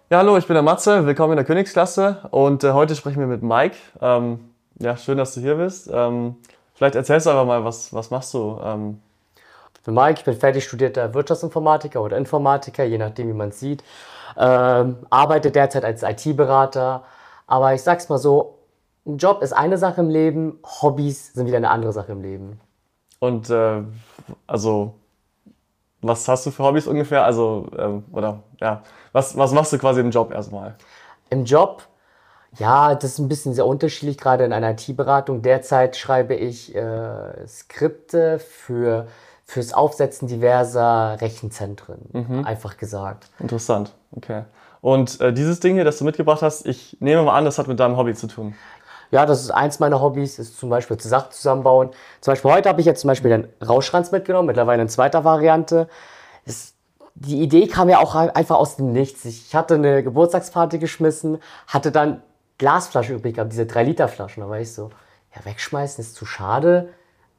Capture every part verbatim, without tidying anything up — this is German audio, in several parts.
Ja, hallo, ich bin der Matze, willkommen in der Königsklasse und äh, heute sprechen wir mit Mike. Ähm, ja, schön, dass du hier bist. Ähm, vielleicht erzählst du einfach mal, was, was machst du? Ähm, Ich bin Mike, ich bin fertig studierter Wirtschaftsinformatiker oder Informatiker, je nachdem, wie man es sieht. Ähm, arbeite derzeit als I T-Berater. Aber ich sag's mal so, ein Job ist eine Sache im Leben, Hobbys sind wieder eine andere Sache im Leben. und äh, also, was hast du für Hobbys ungefähr? Also, ähm, oder ja, was, was machst du quasi im Job erstmal? Im Job, ja, das ist ein bisschen sehr unterschiedlich, gerade in einer I T-Beratung. Derzeit schreibe ich äh, Skripte für, fürs Aufsetzen diverser Rechenzentren, einfach gesagt. Interessant, okay. Und äh, dieses Ding hier, das du mitgebracht hast, ich nehme mal an, das hat mit deinem Hobby zu tun. Ja, das ist eins meiner Hobbys, ist zum Beispiel zu Sachen zusammenbauen. Zum Beispiel heute habe ich jetzt zum Beispiel den Rauschranz mitgenommen, mittlerweile in zweiter Variante. Es, die Idee kam ja auch einfach aus dem Nichts. Ich hatte eine Geburtstagsparty geschmissen, hatte dann Glasflaschen übrig gehabt, diese drei Liter Flaschen. Da war ich so, ja, wegschmeißen ist zu schade.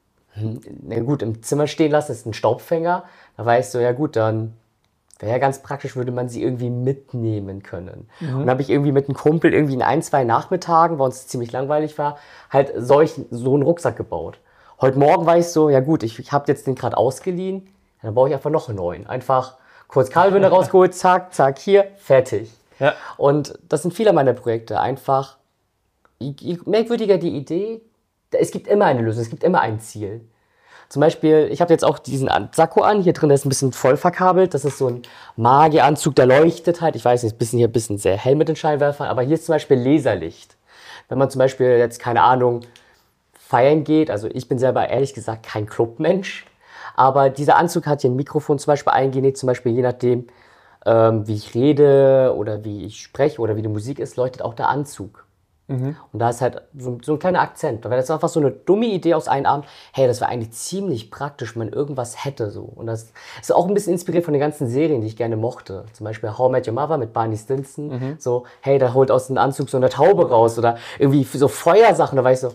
Hm, na gut, im Zimmer stehen lassen ist ein Staubfänger. Da war ich so, ja gut, dann wäre ja ganz praktisch, würde man sie irgendwie mitnehmen können. Und dann habe ich irgendwie mit einem Kumpel irgendwie in ein, zwei Nachmittagen, weil uns ziemlich langweilig war, halt solch, so einen Rucksack gebaut. Heute Morgen war ich so, ja gut, ich, ich habe jetzt den gerade ausgeliehen, dann baue ich einfach noch einen neuen. Einfach kurz Kabelbinder rausgeholt, zack, zack, hier, fertig. Ja, Und das sind viele meiner Projekte. Einfach, je, je merkwürdiger die Idee, es gibt immer eine Lösung, es gibt immer ein Ziel. Zum Beispiel, ich habe jetzt auch diesen Sakko an. Hier drin ist ein bisschen voll verkabelt. Das ist so ein Magieranzug, der leuchtet halt. Ich weiß nicht, ein bisschen hier ein bisschen sehr hell mit den Scheinwerfern. Aber hier ist zum Beispiel Laserlicht. Wenn man zum Beispiel jetzt, keine Ahnung, feiern geht. Also ich bin selber ehrlich gesagt kein Clubmensch. Aber dieser Anzug hat hier ein Mikrofon zum Beispiel eingenäht. Zum Beispiel je nachdem, ähm, wie ich rede oder wie ich spreche oder wie die Musik ist, leuchtet auch der Anzug. Und da ist halt so, so ein kleiner Akzent. Da wäre das einfach so eine dumme Idee aus einem Abend. Hey, das wäre eigentlich ziemlich praktisch, wenn man irgendwas hätte so. Und das ist auch ein bisschen inspiriert von den ganzen Serien, die ich gerne mochte. Zum Beispiel How I Met Your Mother mit Barney Stinson. So, hey, da holt aus dem Anzug so eine Taube raus. Oder irgendwie so Feuersachen. Da war ich so,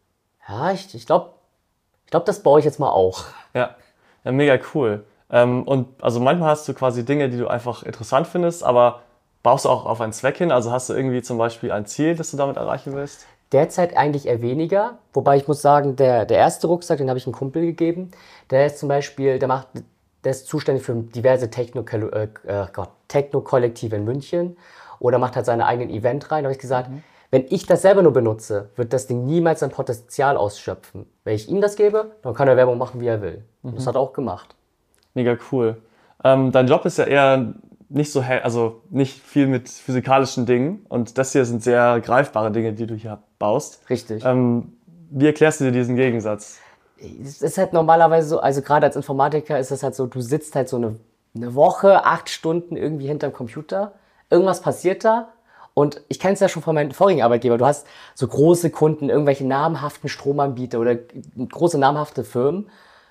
ja, ich, ich glaube, ich glaub, das baue ich jetzt mal auch. ja, ja, mega cool. Ähm, und also manchmal hast du quasi Dinge, die du einfach interessant findest, aber baust du auch auf einen Zweck hin? Also hast du irgendwie zum Beispiel ein Ziel, das du damit erreichen willst? Derzeit eigentlich eher weniger, wobei ich muss sagen, der, der erste Rucksack, den habe ich einem Kumpel gegeben. Der ist zum Beispiel, der macht, der ist zuständig für diverse Techno, äh, äh, Gott, Techno-Kollektive in München oder macht halt seine eigenen Event rein. Da habe ich gesagt, wenn ich das selber nur benutze, wird das Ding niemals sein Potenzial ausschöpfen. Wenn ich ihm das gebe, dann kann er Werbung machen, wie er will. Und das hat er auch gemacht. Mega cool. Ähm, dein Job ist ja eher nicht so hell, also nicht viel mit physikalischen Dingen und das hier sind sehr greifbare Dinge, die du hier baust. Richtig. Ähm, wie erklärst du dir diesen Gegensatz? Es ist halt normalerweise so, also gerade als Informatiker ist es halt so, du sitzt halt so eine, eine Woche, acht Stunden irgendwie hinterm Computer, irgendwas passiert da und ich kenne es ja schon von meinen vorigen Arbeitgebern, du hast so große Kunden, irgendwelche namhaften Stromanbieter oder große namhafte Firmen,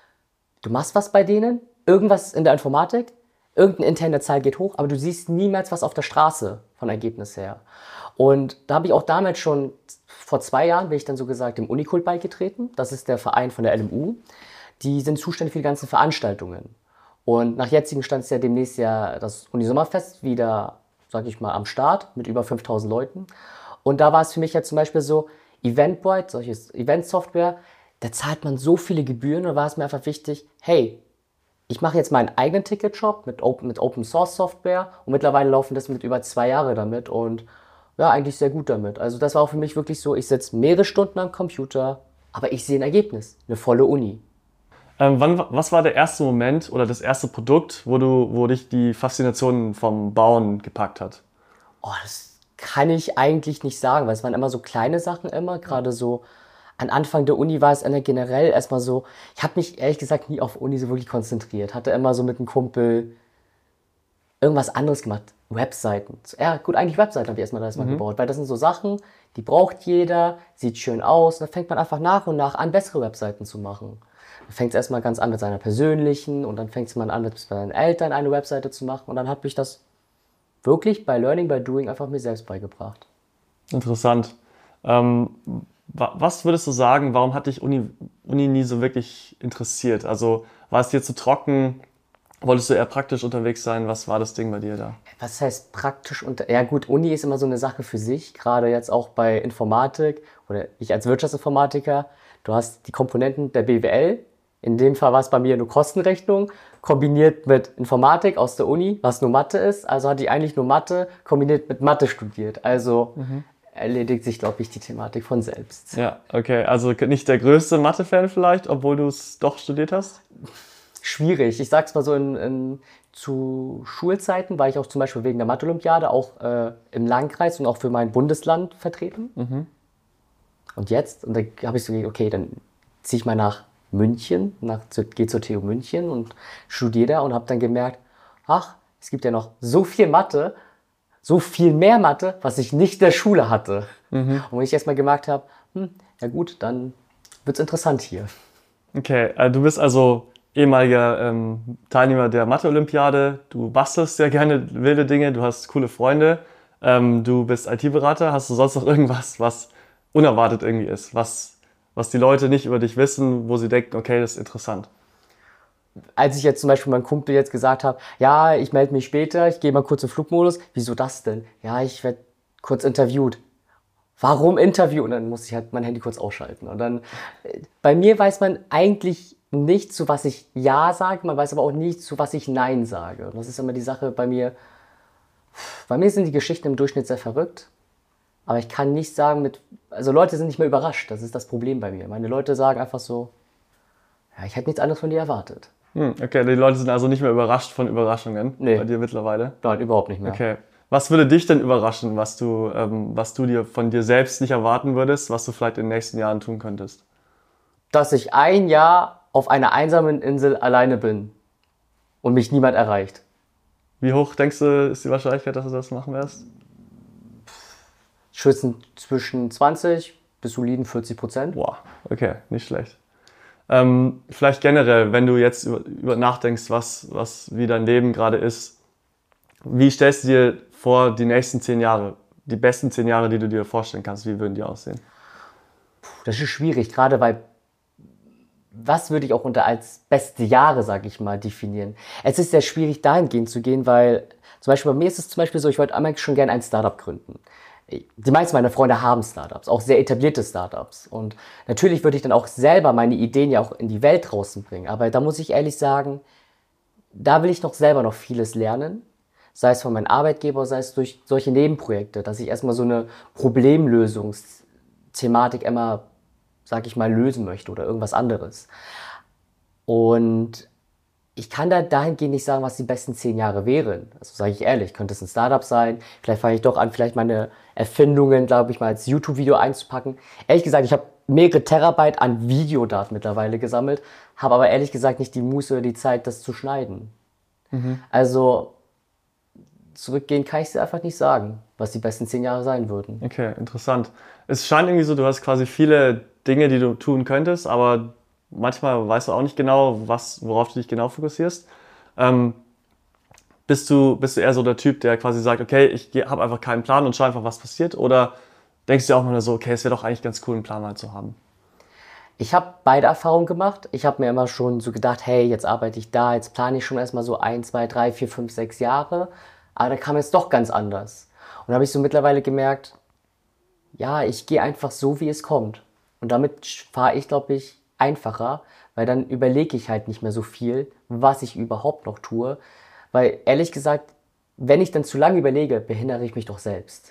du machst was bei denen, irgendwas in der Informatik, irgendeine interne Zahl geht hoch, aber du siehst niemals was auf der Straße von Ergebnis her. Und da habe ich auch damals schon, vor zwei Jahren bin ich dann so gesagt dem Unikult beigetreten. Das ist der Verein von der L M U. Die sind zuständig für die ganzen Veranstaltungen. Und nach jetzigem Stand ist ja demnächst ja das Unisommerfest wieder, sag ich mal, am Start mit über fünftausend Leuten. Und da war es für mich ja zum Beispiel so, Eventbrite, solches Event-Software, da zahlt man so viele Gebühren und da war es mir einfach wichtig, hey, ich mache jetzt meinen eigenen Ticketshop mit Open, mit Open Source Software und mittlerweile laufen das mit über zwei Jahre damit und ja, eigentlich sehr gut damit. Also das war auch für mich wirklich so, ich sitze mehrere Stunden am Computer, aber ich sehe ein Ergebnis, eine volle Uni. Ähm, wann, was war der erste Moment oder das erste Produkt, wo du, wo dich die Faszination vom Bauen gepackt hat? Oh, das kann ich eigentlich nicht sagen, weil es waren immer so kleine Sachen immer, gerade so an Anfang der Uni war es immer generell erstmal so, ich habe mich ehrlich gesagt nie auf Uni so wirklich konzentriert, hatte immer so mit einem Kumpel irgendwas anderes gemacht. Webseiten. Ja, gut, eigentlich Webseiten habe ich erstmal erstmal gebaut, weil das sind so Sachen, die braucht jeder, sieht schön aus. Und dann fängt man einfach nach und nach an, bessere Webseiten zu machen. Dann fängt es erstmal ganz an mit seiner persönlichen und dann fängt es mal an, mit seinen Eltern eine Webseite zu machen. Und dann habe ich das wirklich bei Learning by Doing einfach mir selbst beigebracht. Interessant. Ähm, wa- was würdest du sagen, warum hat dich Uni, Uni nie so wirklich interessiert? Also war es dir zu trocken? Wolltest du eher praktisch unterwegs sein? Was war das Ding bei dir da? Was heißt praktisch unter... Ja gut, Uni ist immer so eine Sache für sich, gerade jetzt auch bei Informatik oder ich als Wirtschaftsinformatiker. Du hast die Komponenten der B W L, in dem Fall war es bei mir eine Kostenrechnung, kombiniert mit Informatik aus der Uni, was nur Mathe ist. Also hatte ich eigentlich nur Mathe kombiniert mit Mathe studiert. Also mhm. erledigt sich, glaube ich, die Thematik von selbst. Ja, okay. Also nicht der größte Mathe-Fan vielleicht, obwohl du es doch studiert hast? Schwierig. Ich sag's mal so, in, in, zu Schulzeiten war ich auch zum Beispiel wegen der Mathe-Olympiade auch äh, im Landkreis und auch für mein Bundesland vertreten. Mhm. Und jetzt, und da habe ich so gedacht, okay, dann ziehe ich mal nach München, nach, gehe zur T U München und studiere da und habe dann gemerkt, ach, es gibt ja noch so viel Mathe, so viel mehr Mathe, was ich nicht in der Schule hatte. Mhm. Und wenn ich erstmal gemerkt habe, hm, ja gut, dann wird's interessant hier. Okay, äh, du bist also ehemaliger ähm, Teilnehmer der Mathe-Olympiade, du bastelst sehr gerne wilde Dinge, du hast coole Freunde, ähm, du bist I T-Berater, hast du sonst noch irgendwas, was unerwartet irgendwie ist, was, was die Leute nicht über dich wissen, wo sie denken, okay, das ist interessant? Als ich jetzt zum Beispiel meinem Kumpel jetzt gesagt habe, ja, ich melde mich später, ich gehe mal kurz in Flugmodus, wieso das denn? Ja, ich werde kurz interviewt. Warum Interview? Und dann muss ich halt mein Handy kurz ausschalten. Und dann, bei mir weiß man eigentlich nicht, zu was ich Ja sage, man weiß aber auch nicht, zu was ich Nein sage. Und das ist immer die Sache bei mir. Bei mir sind die Geschichten im Durchschnitt sehr verrückt, aber ich kann nicht sagen mit, also Leute sind nicht mehr überrascht, das ist das Problem bei mir. Meine Leute sagen einfach so, ja, ich hätte nichts anderes von dir erwartet. Hm, okay, die Leute sind also nicht mehr überrascht von Überraschungen nee. bei dir mittlerweile? Nein, überhaupt nicht mehr. Okay. Was würde dich denn überraschen, was du, ähm, was du dir von dir selbst nicht erwarten würdest, was du vielleicht in den nächsten Jahren tun könntest? Dass ich ein Jahr auf einer einsamen Insel alleine bin und mich niemand erreicht. Wie hoch denkst du, ist die Wahrscheinlichkeit, dass du das machen wirst? Schützen zwischen zwanzig bis soliden vierzig Prozent. Boah, okay, nicht schlecht. Ähm, vielleicht generell, wenn du jetzt über, über nachdenkst, was, was wie dein Leben gerade ist, wie stellst du dir vor die nächsten zehn Jahre, die besten zehn Jahre, die du dir vorstellen kannst, wie würden die aussehen? Das ist schwierig, gerade weil, was würde ich auch unter als beste Jahre, sage ich mal, definieren? Es ist sehr schwierig, dahingehend zu gehen, weil zum Beispiel bei mir ist es zum Beispiel so, ich wollte einmal schon gerne ein Startup gründen. Die meisten meiner Freunde haben Startups, auch sehr etablierte Startups. Und natürlich würde ich dann auch selber meine Ideen ja auch in die Welt draußen bringen. Aber da muss ich ehrlich sagen, da will ich noch selber noch vieles lernen. Sei es von meinem Arbeitgeber, sei es durch solche Nebenprojekte, dass ich erstmal so eine Problemlösungsthematik immer, sag ich mal, lösen möchte oder irgendwas anderes. Und ich kann da dahingehend nicht sagen, was die besten zehn Jahre wären. Also sage ich ehrlich, könnte es ein Startup sein. Vielleicht fange ich doch an, vielleicht meine Erfindungen, glaube ich, mal als YouTube-Video einzupacken. Ehrlich gesagt, ich habe mehrere Terabyte an Videodaten mittlerweile gesammelt, habe aber ehrlich gesagt nicht die Muße oder die Zeit, das zu schneiden. Mhm. Also zurückgehen kann ich es einfach nicht sagen, was die besten zehn Jahre sein würden. Okay, interessant. Es scheint irgendwie so, du hast quasi viele Dinge, die du tun könntest, aber manchmal weißt du auch nicht genau, was, worauf du dich genau fokussierst. Ähm, bist du, bist du eher so der Typ, der quasi sagt, okay, ich habe einfach keinen Plan und schaue einfach, was passiert? Oder denkst du auch mal so, okay, es wäre doch eigentlich ganz cool, einen Plan mal zu haben? Ich habe beide Erfahrungen gemacht. Ich habe mir immer schon so gedacht, hey, jetzt arbeite ich da, jetzt plane ich schon erstmal so ein, zwei, drei, vier, fünf, sechs Jahre. Aber da kam es doch ganz anders. Und da habe ich so mittlerweile gemerkt, ja, ich gehe einfach so, wie es kommt. Und damit fahre ich, glaube ich, einfacher, weil dann überlege ich halt nicht mehr so viel, was ich überhaupt noch tue. Weil ehrlich gesagt, wenn ich dann zu lange überlege, behindere ich mich doch selbst.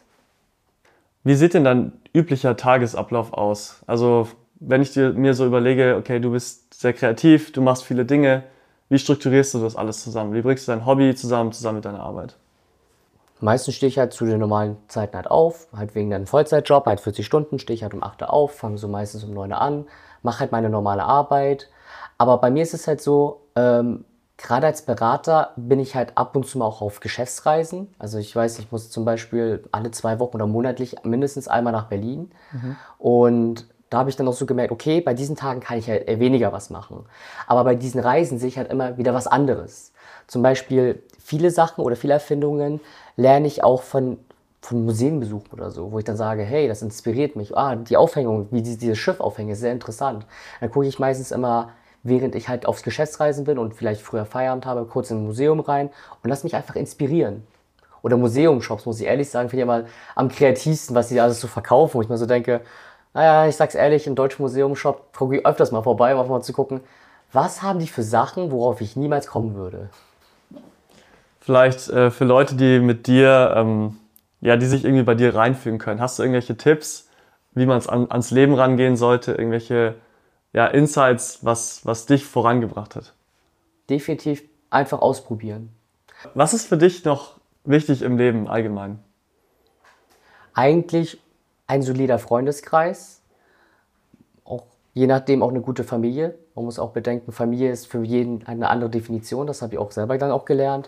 Wie sieht denn dein üblicher Tagesablauf aus? Also wenn ich dir, mir so überlege, okay, du bist sehr kreativ, du machst viele Dinge, wie strukturierst du das alles zusammen? Wie bringst du dein Hobby zusammen, zusammen mit deiner Arbeit? Meistens stehe ich halt zu den normalen Zeiten halt auf, halt wegen einem Vollzeitjob, halt vierzig Stunden, stehe ich halt um acht Uhr auf, fange so meistens um neun Uhr an, mache halt meine normale Arbeit. Aber bei mir ist es halt so, ähm, gerade als Berater bin ich halt ab und zu mal auch auf Geschäftsreisen. Also ich weiß, ich muss zum Beispiel alle zwei Wochen oder monatlich mindestens einmal nach Berlin. Mhm. Und da habe ich dann auch so gemerkt, okay, bei diesen Tagen kann ich halt eher weniger was machen. Aber bei diesen Reisen sehe ich halt immer wieder was anderes. Zum Beispiel viele Sachen oder viele Erfindungen lerne ich auch von, von Museenbesuchen oder so, wo ich dann sage, hey, das inspiriert mich. Ah, die Aufhängung, wie diese, diese Schiffaufhänge, ist sehr interessant. Dann gucke ich meistens immer, während ich halt aufs Geschäftsreisen bin und vielleicht früher Feierabend habe, kurz in ein Museum rein und lass mich einfach inspirieren. Oder Museumshops, muss ich ehrlich sagen, finde ich immer am kreativsten, was die alles so verkaufen, wo ich mir so denke, naja, ich sag's ehrlich, im deutschen Museumshop gucke ich öfters mal vorbei, um einfach mal zu gucken, was haben die für Sachen, worauf ich niemals kommen würde. Vielleicht äh, für Leute, die mit dir, ähm, ja, die sich irgendwie bei dir reinfügen können. Hast du irgendwelche Tipps, wie man an, ans Leben rangehen sollte? Irgendwelche ja, Insights, was, was dich vorangebracht hat? Definitiv einfach ausprobieren. Was ist für dich noch wichtig im Leben allgemein? Eigentlich ein solider Freundeskreis, auch je nachdem auch eine gute Familie. Man muss auch bedenken, Familie ist für jeden eine andere Definition, das habe ich auch selber dann auch gelernt.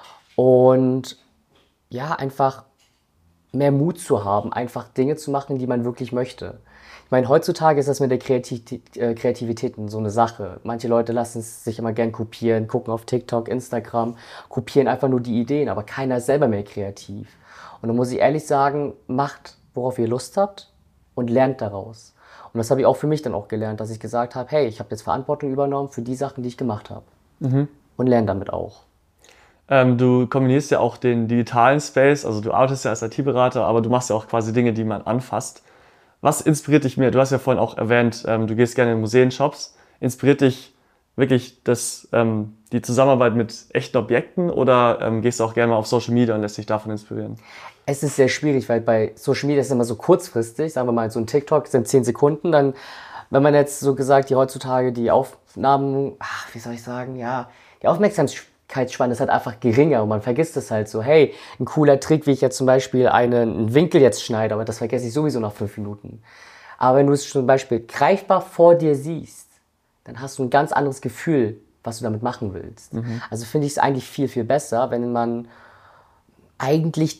Und ja, einfach mehr Mut zu haben, einfach Dinge zu machen, die man wirklich möchte. Ich meine, heutzutage ist das mit der Kreativität, äh, Kreativität so eine Sache. Manche Leute lassen es sich immer gern kopieren, gucken auf TikTok, Instagram, kopieren einfach nur die Ideen, aber keiner ist selber mehr kreativ. Und da muss ich ehrlich sagen, macht, worauf ihr Lust habt und lernt daraus. Und das habe ich auch für mich dann auch gelernt, dass ich gesagt habe, hey, ich habe jetzt Verantwortung übernommen für die Sachen, die ich gemacht habe. Mhm. Und lerne damit auch. Ähm, du kombinierst ja auch den digitalen Space, also du arbeitest ja als I T-Berater, aber du machst ja auch quasi Dinge, die man anfasst. Was inspiriert dich mehr? Du hast ja vorhin auch erwähnt, ähm, du gehst gerne in Museen, Shops. Inspiriert dich wirklich das, ähm, die Zusammenarbeit mit echten Objekten oder ähm, gehst du auch gerne mal auf Social Media und lässt dich davon inspirieren? Es ist sehr schwierig, weil bei Social Media ist es immer so kurzfristig. Sagen wir mal, so ein TikTok sind zehn Sekunden. Dann, wenn man jetzt so gesagt, die heutzutage die Aufnahmen, ach, wie soll ich sagen, ja, die Aufmerksamkeitsspanne ist halt einfach geringer und man vergisst es halt so. Hey, ein cooler Trick, wie ich jetzt zum Beispiel einen, einen Winkel jetzt schneide, aber das vergesse ich sowieso nach fünf Minuten. Aber wenn du es zum Beispiel greifbar vor dir siehst, dann hast du ein ganz anderes Gefühl, was du damit machen willst. Mhm. Also finde ich es eigentlich viel, viel besser, wenn man eigentlich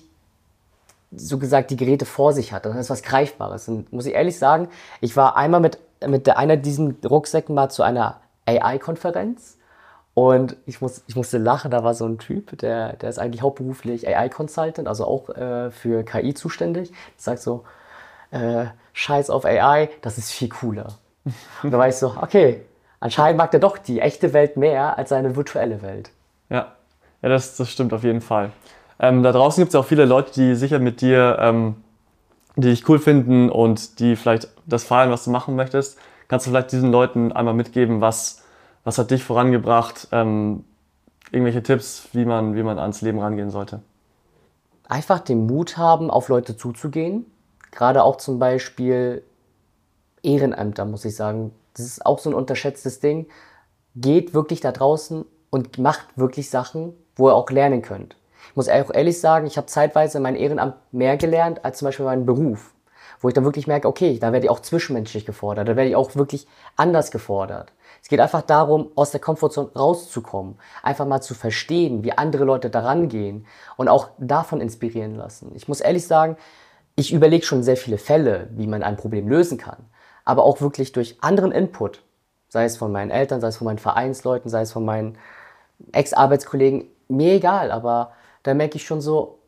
so gesagt die Geräte vor sich hat. Dann ist was Greifbares. Und muss ich ehrlich sagen, ich war einmal mit, mit einer diesen Rucksäcken mal zu einer A I-Konferenz und ich, muss, ich musste lachen, da war so ein Typ, der, der ist eigentlich hauptberuflich A I-Consultant, also auch äh, für K I zuständig. Der sagt so, äh, scheiß auf A I, das ist viel cooler. Und da war ich so, okay, anscheinend mag der doch die echte Welt mehr als seine virtuelle Welt. Ja, ja das, das stimmt auf jeden Fall. Ähm, da draußen gibt es auch viele Leute, die sicher mit dir, ähm, die dich cool finden und die vielleicht das feiern, was du machen möchtest. Kannst du vielleicht diesen Leuten einmal mitgeben, was, was hat dich vorangebracht, ähm, irgendwelche Tipps, wie man, wie man ans Leben rangehen sollte? Einfach den Mut haben, auf Leute zuzugehen. Gerade auch zum Beispiel Ehrenämter, muss ich sagen. Das ist auch so ein unterschätztes Ding. Geht wirklich da draußen und macht wirklich Sachen, wo ihr auch lernen könnt. Ich muss auch ehrlich sagen, ich habe zeitweise in meinem Ehrenamt mehr gelernt als zum Beispiel meinen Beruf. Wo ich dann wirklich merke, okay, da werde ich auch zwischenmenschlich gefordert, da werde ich auch wirklich anders gefordert. Es geht einfach darum, aus der Komfortzone rauszukommen, einfach mal zu verstehen, wie andere Leute daran gehen und auch davon inspirieren lassen. Ich muss ehrlich sagen, ich überlege schon sehr viele Fälle, wie man ein Problem lösen kann, aber auch wirklich durch anderen Input, sei es von meinen Eltern, sei es von meinen Vereinsleuten, sei es von meinen Ex-Arbeitskollegen, mir egal, aber da merke ich schon so,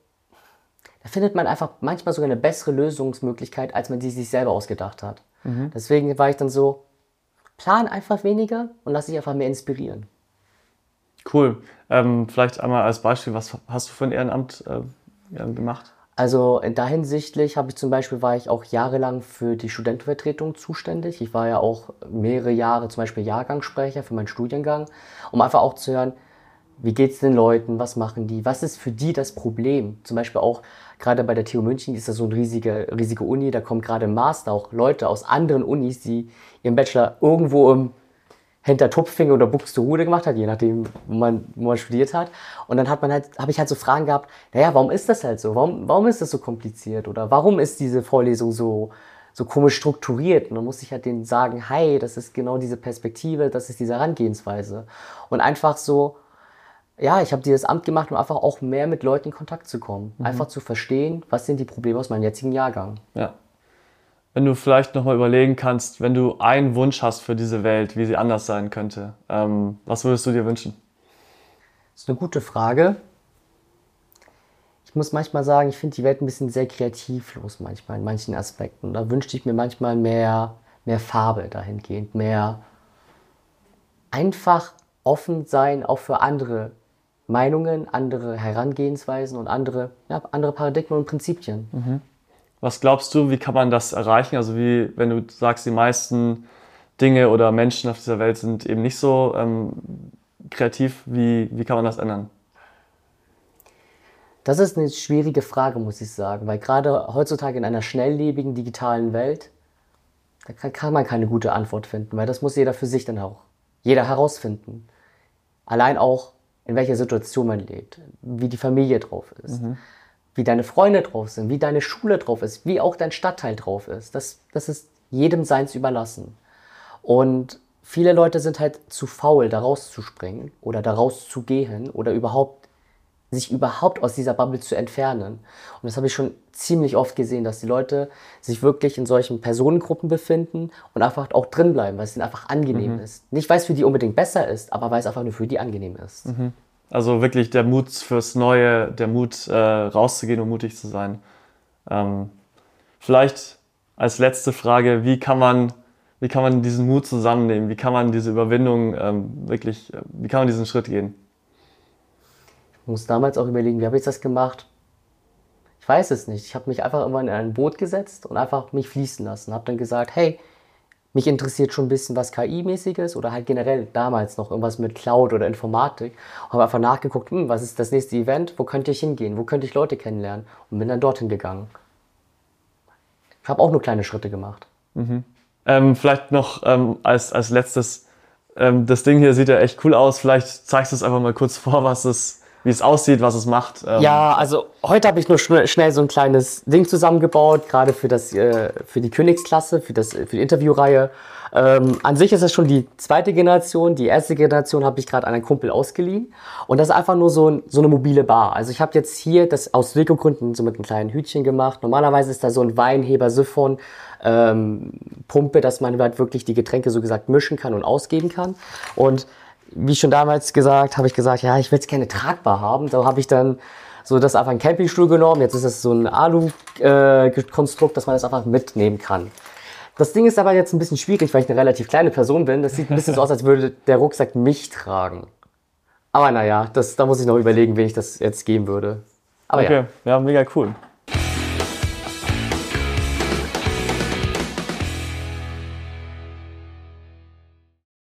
da findet man einfach manchmal sogar eine bessere Lösungsmöglichkeit, als man die sich selber ausgedacht hat. Mhm. Deswegen war ich dann so, plan einfach weniger und lass dich einfach mehr inspirieren. Cool. Ähm, vielleicht einmal als Beispiel, was hast du für ein Ehrenamt äh, ja, gemacht? Also in da hinsichtlich habe ich zum Beispiel, war ich auch jahrelang für die Studentenvertretung zuständig. Ich war ja auch mehrere Jahre zum Beispiel Jahrgangssprecher für meinen Studiengang, um einfach auch zu hören, wie geht's den Leuten, was machen die, was ist für die das Problem? Zum Beispiel auch gerade bei der T U München ist das so eine riesige, riesige Uni, da kommen gerade im Master auch Leute aus anderen Unis, die ihren Bachelor irgendwo im hinter Tupfingen oder Buxtehude gemacht hat, je nachdem, wo man, wo man studiert hat. Und dann hat man halt, habe ich halt so Fragen gehabt, naja, warum ist das halt so? Warum, warum ist das so kompliziert? Oder warum ist diese Vorlesung so, so komisch strukturiert? Und dann muss ich halt denen sagen, hey, das ist genau diese Perspektive, das ist diese Herangehensweise. Und einfach so, ja, ich habe dieses Amt gemacht, um einfach auch mehr mit Leuten in Kontakt zu kommen. Mhm. Einfach zu verstehen, was sind die Probleme aus meinem jetzigen Jahrgang. Ja. Wenn du vielleicht nochmal überlegen kannst, wenn du einen Wunsch hast für diese Welt, wie sie anders sein könnte, ähm, was würdest du dir wünschen? Das ist eine gute Frage. Ich muss manchmal sagen, ich finde die Welt ein bisschen sehr kreativlos manchmal in manchen Aspekten. Da wünschte ich mir manchmal mehr, mehr Farbe dahingehend, mehr, einfach offen sein, auch für andere Meinungen, andere Herangehensweisen und andere, ja, andere Paradigmen und Prinzipien. Mhm. Was glaubst du, wie kann man das erreichen? Also wie, wenn du sagst, die meisten Dinge oder Menschen auf dieser Welt sind eben nicht so ähm, kreativ, wie, wie kann man das ändern? Das ist eine schwierige Frage, muss ich sagen, weil gerade heutzutage in einer schnelllebigen digitalen Welt, da kann, kann man keine gute Antwort finden, weil das muss jeder für sich dann auch, jeder herausfinden. Allein auch, in welcher Situation man lebt, wie die Familie drauf ist, Mhm. wie deine Freunde drauf sind, wie deine Schule drauf ist, wie auch dein Stadtteil drauf ist. Das, das ist jedem seins überlassen. Und viele Leute sind halt zu faul, da rauszuspringen oder da rauszugehen oder überhaupt sich überhaupt aus dieser Bubble zu entfernen. Und das habe ich schon ziemlich oft gesehen, dass die Leute sich wirklich in solchen Personengruppen befinden und einfach auch drin bleiben, weil es ihnen einfach angenehm Mhm. ist. Nicht, weil es für die unbedingt besser ist, aber weil es einfach nur für die angenehm ist. Mhm. Also wirklich der Mut fürs Neue, der Mut äh, rauszugehen und mutig zu sein. Ähm, vielleicht als letzte Frage, wie kann man, wie kann man diesen Mut zusammennehmen? Wie kann man diese Überwindung ähm, wirklich, äh, wie kann man diesen Schritt gehen? Ich muss damals auch überlegen, wie habe ich das gemacht? Ich weiß es nicht. Ich habe mich einfach immer in ein Boot gesetzt und einfach mich fließen lassen. Habe dann gesagt, hey, mich interessiert schon ein bisschen was K I-mäßiges oder halt generell damals noch irgendwas mit Cloud oder Informatik. Habe einfach nachgeguckt, hm, was ist das nächste Event, wo könnte ich hingehen, wo könnte ich Leute kennenlernen und bin dann dorthin gegangen. Ich habe auch nur kleine Schritte gemacht. Mhm. Ähm, vielleicht noch ähm, als, als letztes, ähm, das Ding hier sieht ja echt cool aus. Vielleicht zeigst du es einfach mal kurz vor, was es, wie es aussieht, was es macht. Ähm, Ja, also heute habe ich nur schnell, schnell so ein kleines Ding zusammengebaut, gerade für, das, äh, für die Königsklasse, für, das, für die Interviewreihe. Ähm, an sich ist das schon die zweite Generation. Die erste Generation habe ich gerade an einen Kumpel ausgeliehen. Und das ist einfach nur so, ein, so eine mobile Bar. Also ich habe jetzt hier das aus Lego-Gründen so mit einem kleinen Hütchen gemacht. Normalerweise ist da so ein Weinheber, Siphon, ähm, Pumpe, dass man halt wirklich die Getränke so gesagt mischen kann und ausgeben kann. Und wie schon damals gesagt, habe ich gesagt, ja, ich will jetzt keine tragbar haben. Da habe ich dann so das einfach einen Campingstuhl genommen. Jetzt ist es so ein Alu-Konstrukt, dass man das einfach mitnehmen kann. Das Ding ist aber jetzt ein bisschen schwierig, weil ich eine relativ kleine Person bin. Das sieht ein bisschen so aus, als würde der Rucksack mich tragen. Aber naja, das, da muss ich noch überlegen, wen ich das jetzt geben würde. Aber okay, ja. ja, mega cool.